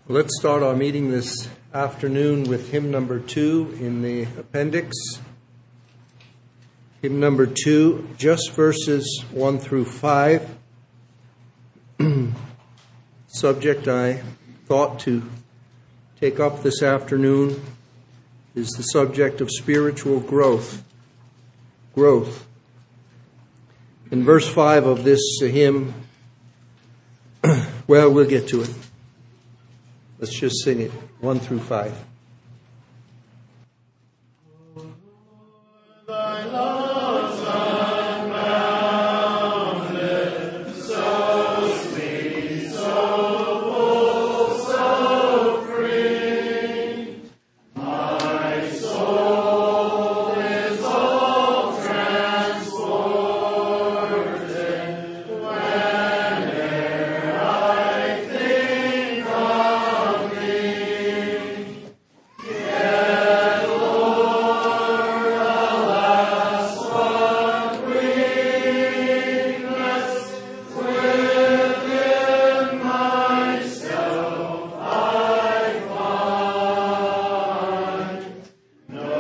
Let's start our meeting this afternoon with hymn number 2 in the appendix. Hymn number 2, just verses 1 through 5. Subject I thought to take up this afternoon is the subject of spiritual growth. In verse 5 of this hymn, well, we'll get to it. Let's just sing it, 1 through 5. Thy love's unbounded, so sweet, so full, so free. My soul is all transported whene'er I think of thee. Yet, Lord, alas, what weakness within myself I find. No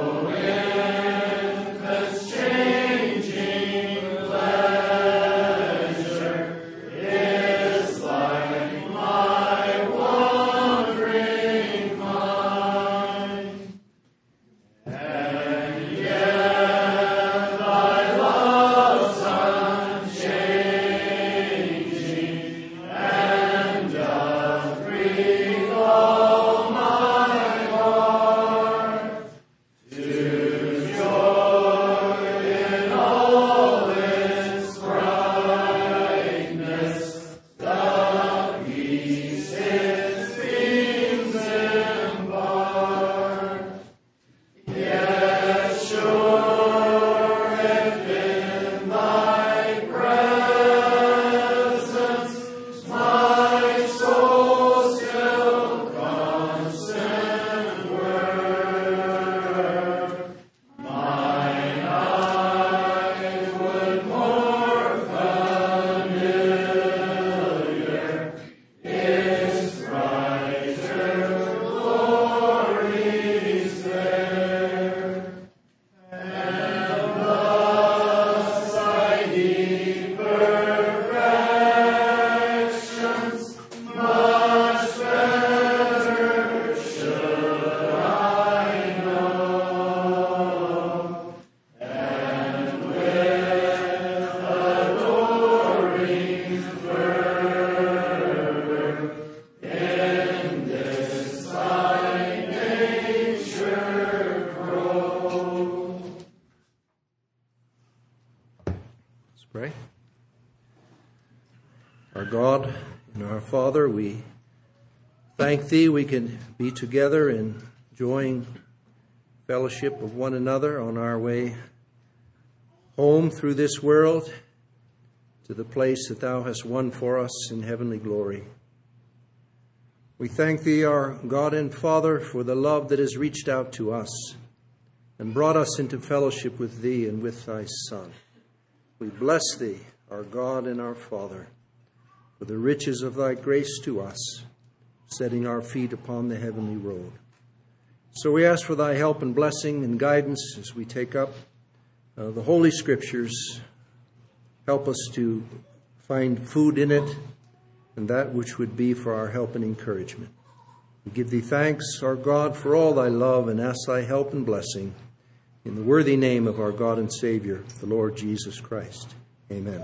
infant's changing pleasure is like my wandering mind. And yet thy love's unchanging, and doth breathe all my heart to joy in all its brightness. The peace its beams impart. Yet sure, if in thy presence my soul still constant were, mine eyes would more familiar its brighter glories there. And thus thy deep perfections much better should I know, and with adoring fervor in this thy nature grow. Let's pray. Our God and our Father, we thank Thee we can be together and enjoying fellowship of one another on our way home through this world to the place that Thou hast won for us in heavenly glory. We thank Thee, our God and Father, for the love that has reached out to us and brought us into fellowship with Thee and with Thy Son. We bless Thee, our God and our Father, for the riches of Thy grace to us, setting our feet upon the heavenly road. So we ask for Thy help and blessing and guidance as we take up the Holy Scriptures. Help us to find food in it and that which would be for our help and encouragement. We give Thee thanks, our God, for all Thy love and ask Thy help and blessing in the worthy name of our God and Savior, the Lord Jesus Christ. Amen.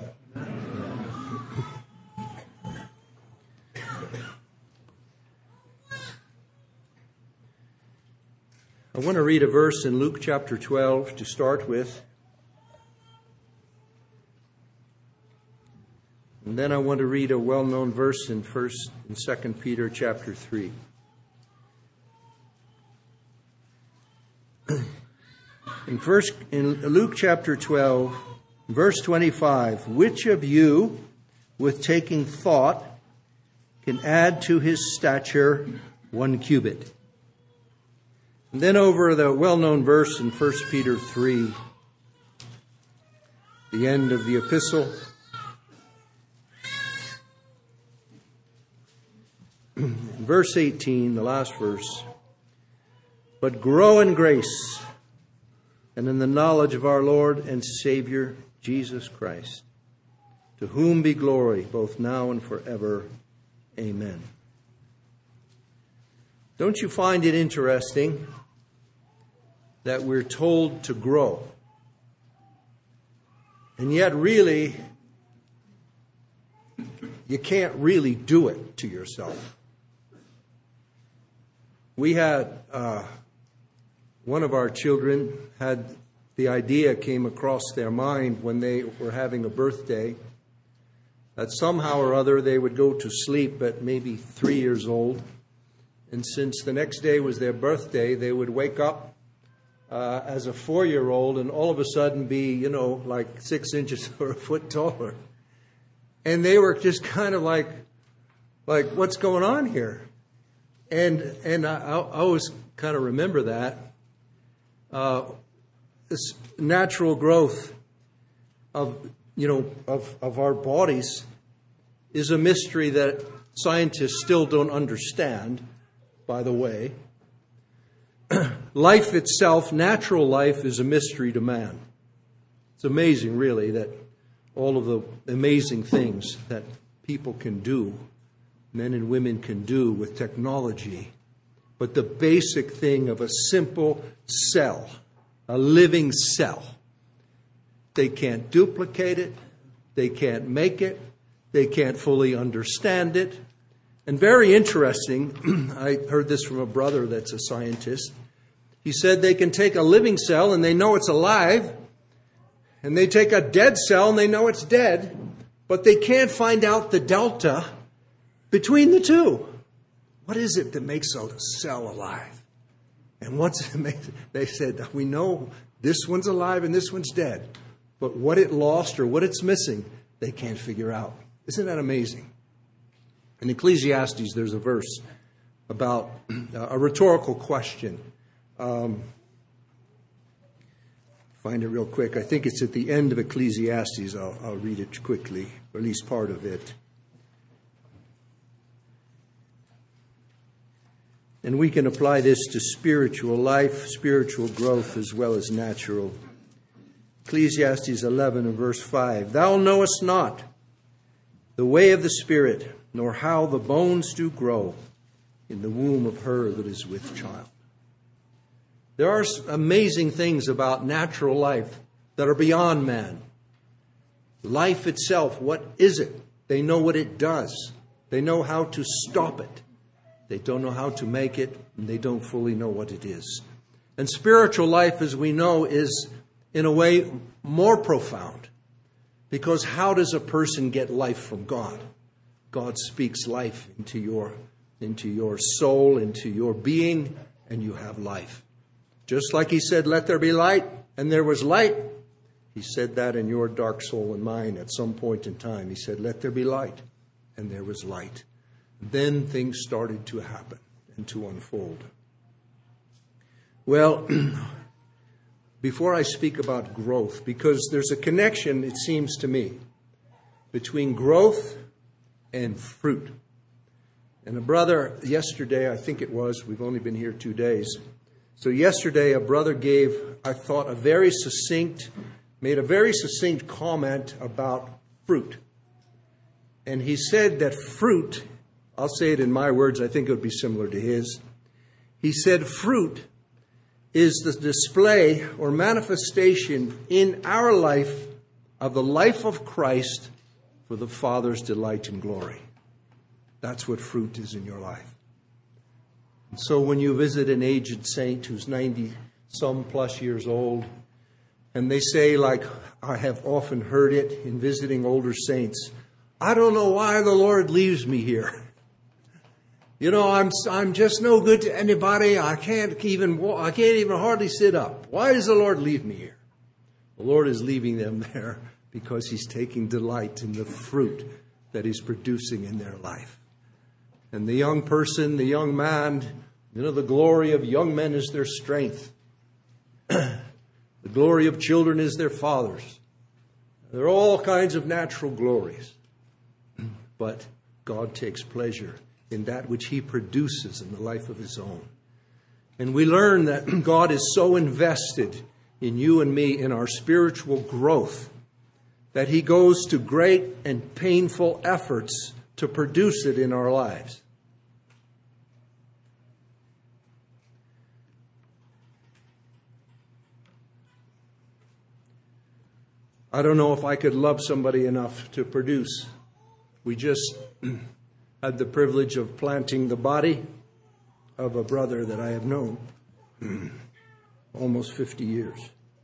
I want to read a verse in Luke chapter 12 to start with. And then I want to read a well-known verse in 1 and 2 Peter chapter 3. In Luke chapter 12, verse 25, which of you, with taking thought, can add to his stature 1 cubit? And then over the well-known verse in 1 Peter 3, the end of the epistle. verse 18, the last verse. But grow in grace and in the knowledge of our Lord and Savior, Jesus Christ, to whom be glory both now and forever. Amen. Don't you find it interesting that we're told to grow? And yet really, you can't really do it to yourself. We had, one of our children had the idea came across their mind when they were having a birthday that somehow or other they would go to sleep at maybe 3 years old. And since the next day was their birthday, they would wake up as a 4-year-old and all of a sudden be, like 6 inches or a foot taller. And they were just kind of like what's going on here? And I always kind of remember that. This natural growth of our bodies is a mystery that scientists still don't understand, by the way. Life itself, natural life, is a mystery to man. It's amazing, really, that all of the amazing things that people can do, men and women can do with technology. But the basic thing of a simple cell, a living cell, they can't duplicate it, they can't make it, they can't fully understand it. And very interesting, I heard this from a brother that's a scientist. He said they can take a living cell and they know it's alive, and they take a dead cell and they know it's dead, but they can't find out the delta between the two. What is it that makes a cell alive? And they said, we know this one's alive and this one's dead, but what it lost or what it's missing, they can't figure out. Isn't that amazing? In Ecclesiastes, there's a verse about a rhetorical question. Find it real quick. I think it's at the end of Ecclesiastes. I'll read it quickly, or at least part of it. And we can apply this to spiritual life, spiritual growth, as well as natural. Ecclesiastes 11 and verse 5. Thou knowest not the way of the Spirit, nor how the bones do grow in the womb of her that is with child. There are amazing things about natural life that are beyond man. Life itself, what is it? They know what it does. They know how to stop it. They don't know how to make it, and they don't fully know what it is. And spiritual life, as we know, is in a way more profound. Because how does a person get life from God? God speaks life into your soul, into your being, and you have life. Just like he said, let there be light, and there was light. He said that in your dark soul and mine at some point in time. He said, let there be light, and there was light. Then things started to happen and to unfold. Well, before I speak about growth, because there's a connection, it seems to me, between growth and fruit. And a brother yesterday, I think it was, we've only been here 2 days. So yesterday a brother gave, I thought, made a very succinct comment about fruit. And he said that fruit, I'll say it in my words, I think it would be similar to his. He said fruit is the display or manifestation in our life of the life of Christ for the Father's delight and glory. That's what fruit is in your life. And so when you visit an aged saint who's 90-some plus years old, and they say, like I have often heard it in visiting older saints, I don't know why the Lord leaves me here. I'm just no good to anybody. I can't even hardly sit up. Why does the Lord leave me here? The Lord is leaving them there because He's taking delight in the fruit that He's producing in their life. And the young person, the young man, the glory of young men is their strength. The glory of children is their fathers. There are all kinds of natural glories. But God takes pleasure in that which He produces in the life of His own. And we learn that God is so invested in you and me in our spiritual growth that He goes to great and painful efforts to produce it in our lives. I don't know if I could love somebody enough to produce. We just had the privilege of planting the body of a brother that I have known almost 50 years.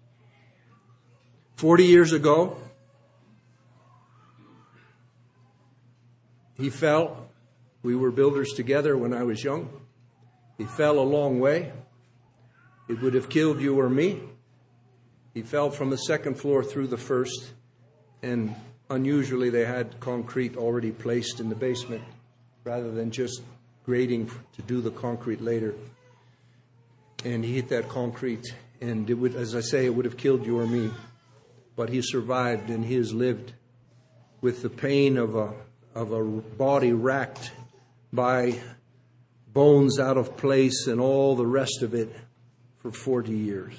40 years ago, he fell. We were builders together when I was young. He fell a long way. It would have killed you or me. He fell from the second floor through the first, and unusually they had concrete already placed in the basement rather than just grading to do the concrete later. And he hit that concrete, and it would, as I say, it would have killed you or me. But he survived, and he has lived with the pain of a body racked by bones out of place and all the rest of it for 40 years.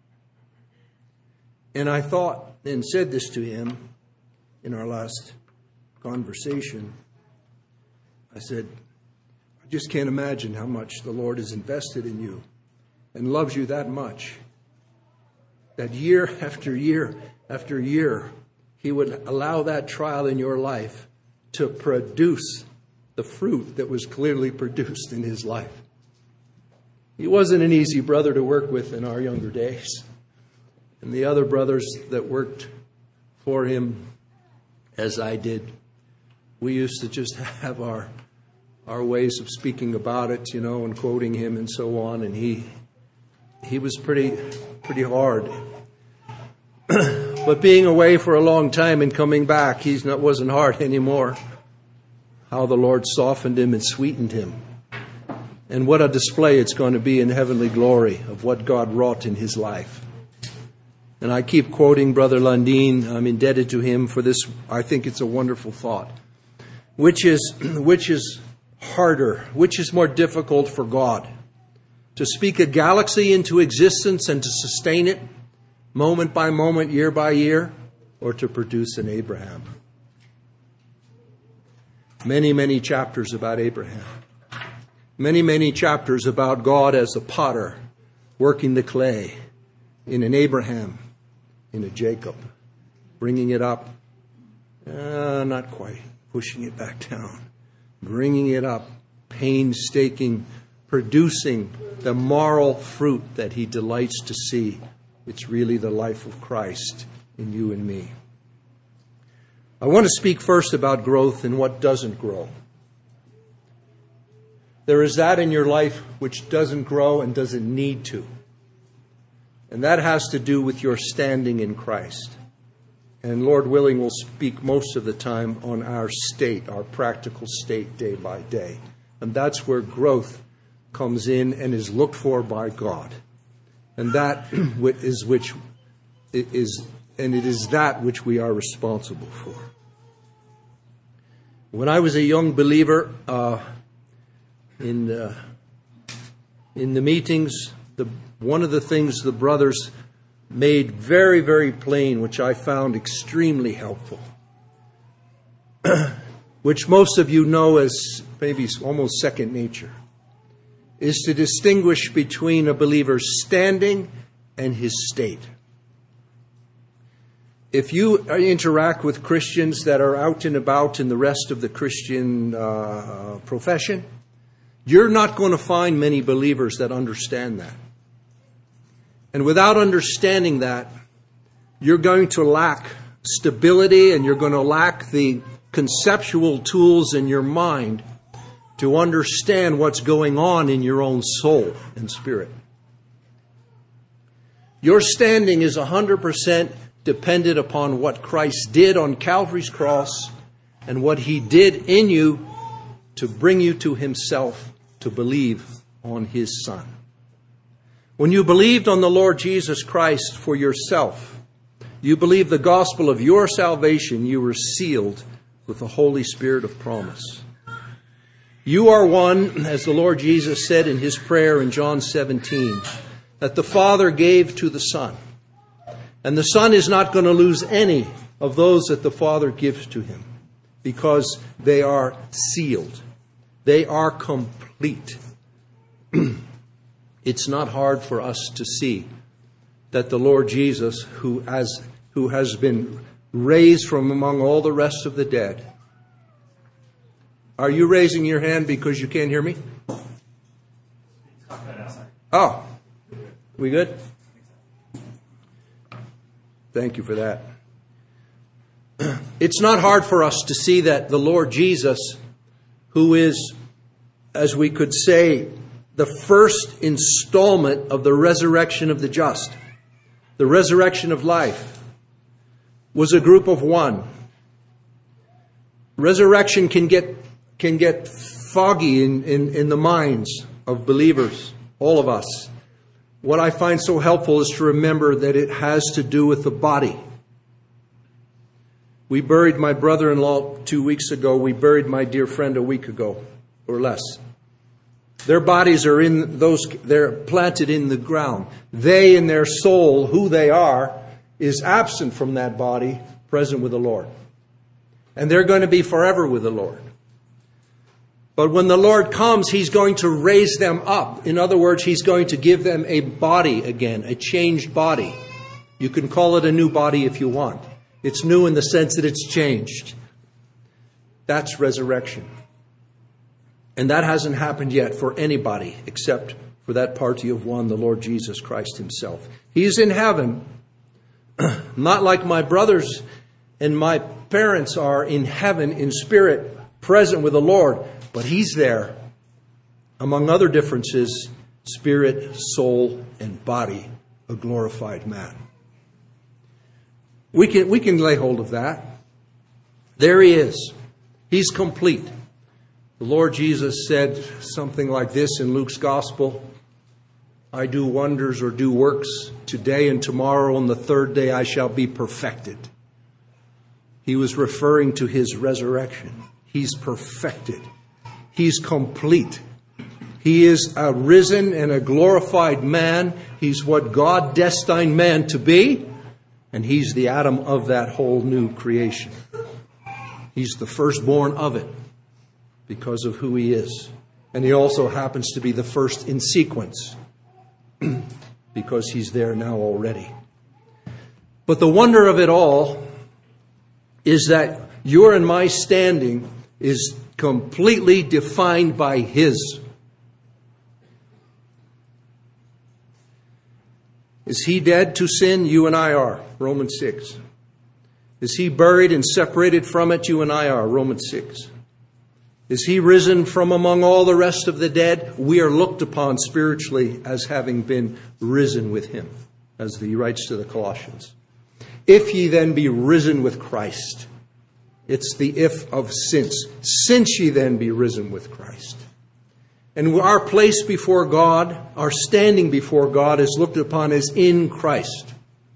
And I thought and said this to him in our last conversation. I said, I just can't imagine how much the Lord has invested in you and loves you that much, that year after year after year, He would allow that trial in your life to produce the fruit that was clearly produced in his life. He wasn't an easy brother to work with in our younger days. And the other brothers that worked for him, as I did, we used to just have our ways of speaking about it, and quoting him and so on. And he was pretty hard. But being away for a long time and coming back, wasn't hard anymore. How the Lord softened him and sweetened him. And what a display it's going to be in heavenly glory of what God wrought in his life. And I keep quoting Brother Lundeen. I'm indebted to him for this. I think it's a wonderful thought. Which is harder? Which is more difficult for God? To speak a galaxy into existence and to sustain it moment by moment, year by year, or to produce an Abraham? Many, many chapters about Abraham. Many, many chapters about God as a potter working the clay in an Abraham, in a Jacob, bringing it up, not quite, pushing it back down, bringing it up, painstaking, producing the moral fruit that he delights to see. It's really the life of Christ in you and me. I want to speak first about growth and what doesn't grow. There is that in your life which doesn't grow and doesn't need to. And that has to do with your standing in Christ. And Lord willing, we'll speak most of the time on our state, our practical state day by day. And that's where growth comes in and is looked for by God. And that is that which we are responsible for. When I was a young believer, in the meetings, one of the things the brothers made very, very plain, which I found extremely helpful, which most of you know as maybe almost second nature, is to distinguish between a believer's standing and his state. If you interact with Christians that are out and about in the rest of the Christian profession, you're not going to find many believers that understand that. And without understanding that, you're going to lack stability and you're going to lack the conceptual tools in your mind to understand what's going on in your own soul and spirit. Your standing is 100% dependent upon what Christ did on Calvary's cross and what He did in you to bring you to Himself to believe on His Son. When you believed on the Lord Jesus Christ for yourself, you believed the gospel of your salvation, you were sealed with the Holy Spirit of promise. You are one, as the Lord Jesus said in his prayer in John 17, that the Father gave to the Son. And the Son is not going to lose any of those that the Father gives to him, because they are sealed. They are complete. It's not hard for us to see that the Lord Jesus, who has been raised from among all the rest of the dead. Are you raising your hand because you can't hear me? Oh, we good? Thank you for that. It's not hard for us to see that the Lord Jesus, who is, as we could say, the first installment of the resurrection of the just, the resurrection of life, was a group of one. Resurrection can get foggy in the minds of believers, all of us. What I find so helpful is to remember that it has to do with the body. We buried my brother-in-law 2 weeks ago. We buried my dear friend a week ago, or less. Their bodies are they're planted in the ground. They, in their soul, who they are, is absent from that body, present with the Lord. And they're going to be forever with the Lord. But when the Lord comes, He's going to raise them up. In other words, He's going to give them a body again, a changed body. You can call it a new body if you want. It's new in the sense that it's changed. That's resurrection. And that hasn't happened yet for anybody except for that party of one, the Lord Jesus Christ Himself. He's in heaven, not like my brothers and my parents are in heaven in spirit, present with the Lord. But He's there, among other differences, spirit, soul, and body, a glorified man. We can lay hold of that. There He is. He's complete. The Lord Jesus said something like this in Luke's Gospel: I do wonders or do works today and tomorrow, and the third day I shall be perfected. He was referring to His resurrection. He's perfected. He's complete. He is a risen and a glorified man. He's what God destined man to be. And He's the Adam of that whole new creation. He's the firstborn of it because of who He is. And He also happens to be the first in sequence because He's there now already. But the wonder of it all is that your and my standing is completely defined by His. Is He dead to sin? You and I are. Romans 6. Is He buried and separated from it? You and I are. Romans 6. Is He risen from among all the rest of the dead? We are looked upon spiritually as having been risen with Him, as He writes to the Colossians. If ye then be risen with Christ. It's the if of since. Since ye then be risen with Christ. And our place before God, our standing before God, is looked upon as in Christ.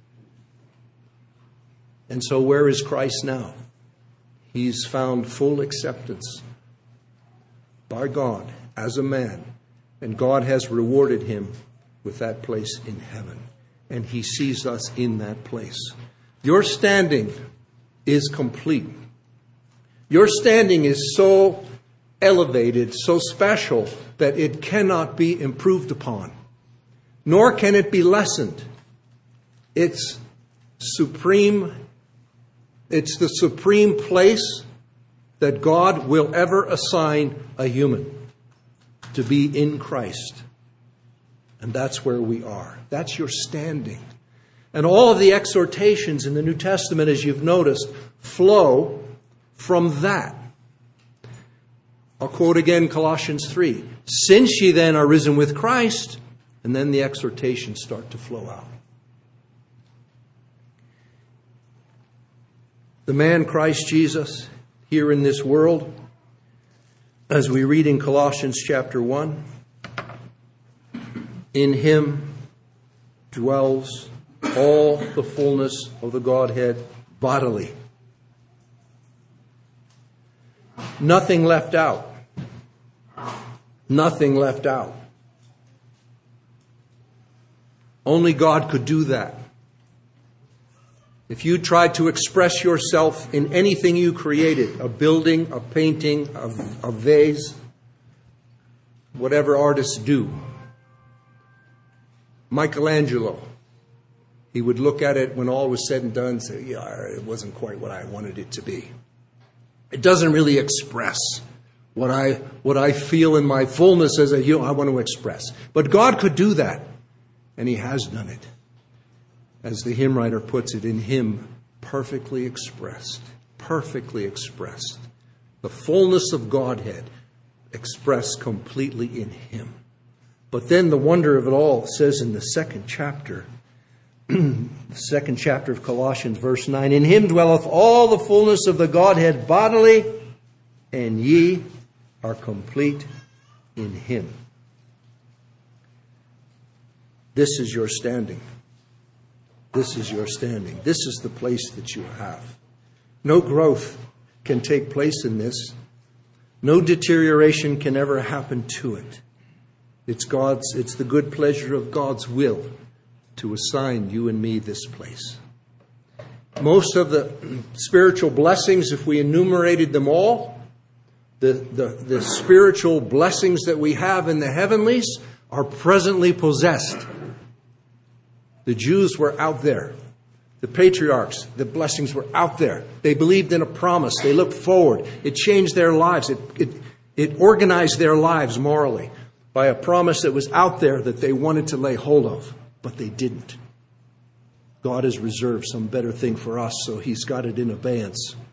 And so where is Christ now? He's found full acceptance by God as a man. And God has rewarded Him with that place in heaven. And He sees us in that place. Your standing is complete. Your standing is so elevated, so special, that it cannot be improved upon, nor can it be lessened. It's supreme. It's the supreme place that God will ever assign a human to be in Christ. And that's where we are. That's your standing. And all of the exhortations in the New Testament, as you've noticed, flow from that. I'll quote again Colossians 3. Since ye then are risen with Christ, and then the exhortations start to flow out. The man Christ Jesus here in this world, as we read in Colossians chapter 1, in Him dwells all the fullness of the Godhead bodily. Nothing left out. Nothing left out. Only God could do that. If you tried to express yourself in anything you created, a building, a painting, a vase, whatever artists do, Michelangelo, he would look at it when all was said and done and say, yeah, it wasn't quite what I wanted it to be. It doesn't really express what I feel in my fullness as a human I want to express. But God could do that, and He has done it. As the hymn writer puts it, in Him perfectly expressed. Perfectly expressed. The fullness of Godhead expressed completely in Him. But then the wonder of it all says in the second chapter, the second chapter of Colossians, verse 9, in Him dwelleth all the fullness of the Godhead bodily, and ye are complete in Him. This is your standing. This is your standing. This is the place that you have. No growth can take place in this. No deterioration can ever happen to it. It's the good pleasure of God's will to assign you and me this place. Most of the spiritual blessings, if we enumerated them all, the spiritual blessings that we have in the heavenlies are presently possessed. The Jews were out there. The patriarchs, the blessings were out there. They believed in a promise. They looked forward. It changed their lives. It organized their lives morally by a promise that was out there that they wanted to lay hold of, but they didn't. God has reserved some better thing for us, so He's got it in abeyance.